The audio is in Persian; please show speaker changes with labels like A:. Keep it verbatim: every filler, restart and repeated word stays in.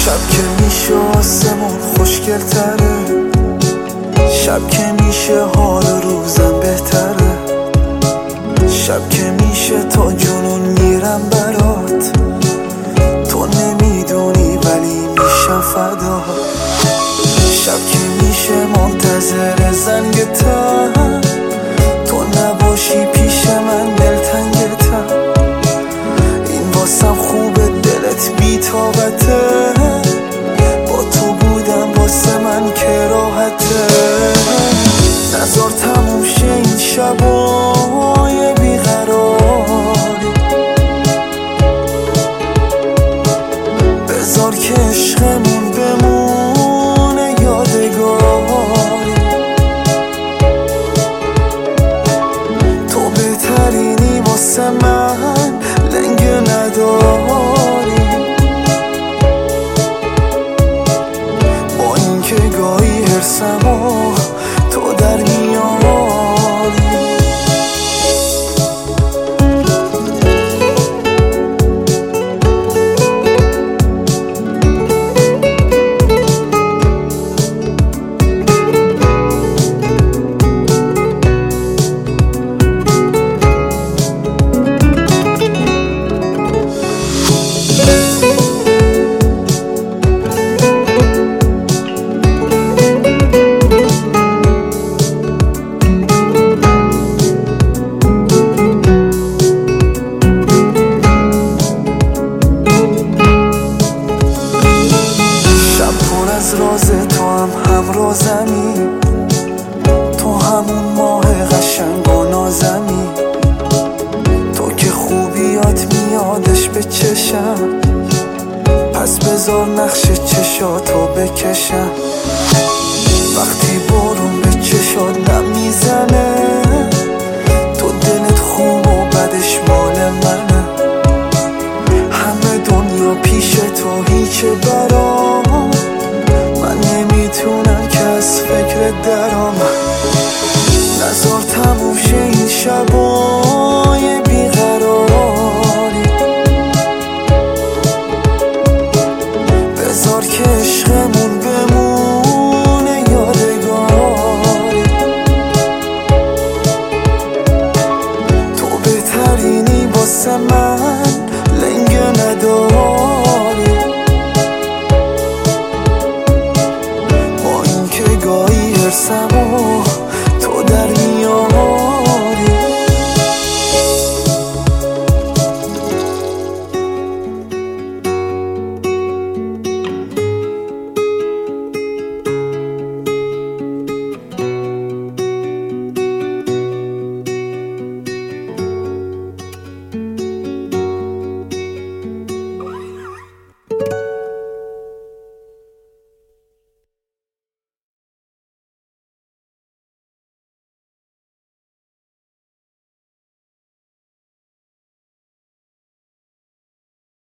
A: شب که میشه آسمون خوشگل‌تره، شب که میشه حال روزم بهتره، شب که میشه تا جنون میرم برات، تو نمیدونی ولی میشم فدا. شب که میشه منتظر زنگ تن، تو نباشی پیش من دلتنگتم، این واسم خوبه دلت بی طاقته، با تو بودم واسه من که راحته. نذار تموم شه این شبای بیقراری، بذار که عشقمون بمونه یادگاری، تو بهترینی واسه من لنگه نداری، با این که گاهی هرسمو تو در میاری. از راز تو هم همرازمی، تو همون ماه قشنگ و نازمی، تو که خوبیات میادش به چشم، پس بذار نقش چشاتو بکشم. وقتی بارون به چشات نم میزنه، تو دلت خوب و بدش مال منه، همه دنیا پیش تو هیچه برام، من نمیتونم که از فکر درام. نذار تموم شه این شبای بیقراری، بذار که عشقمون بمونه یادگاری، تو بهترینی واسه من لنگه نداری، با این که گاهی هرسمو تو در میاری.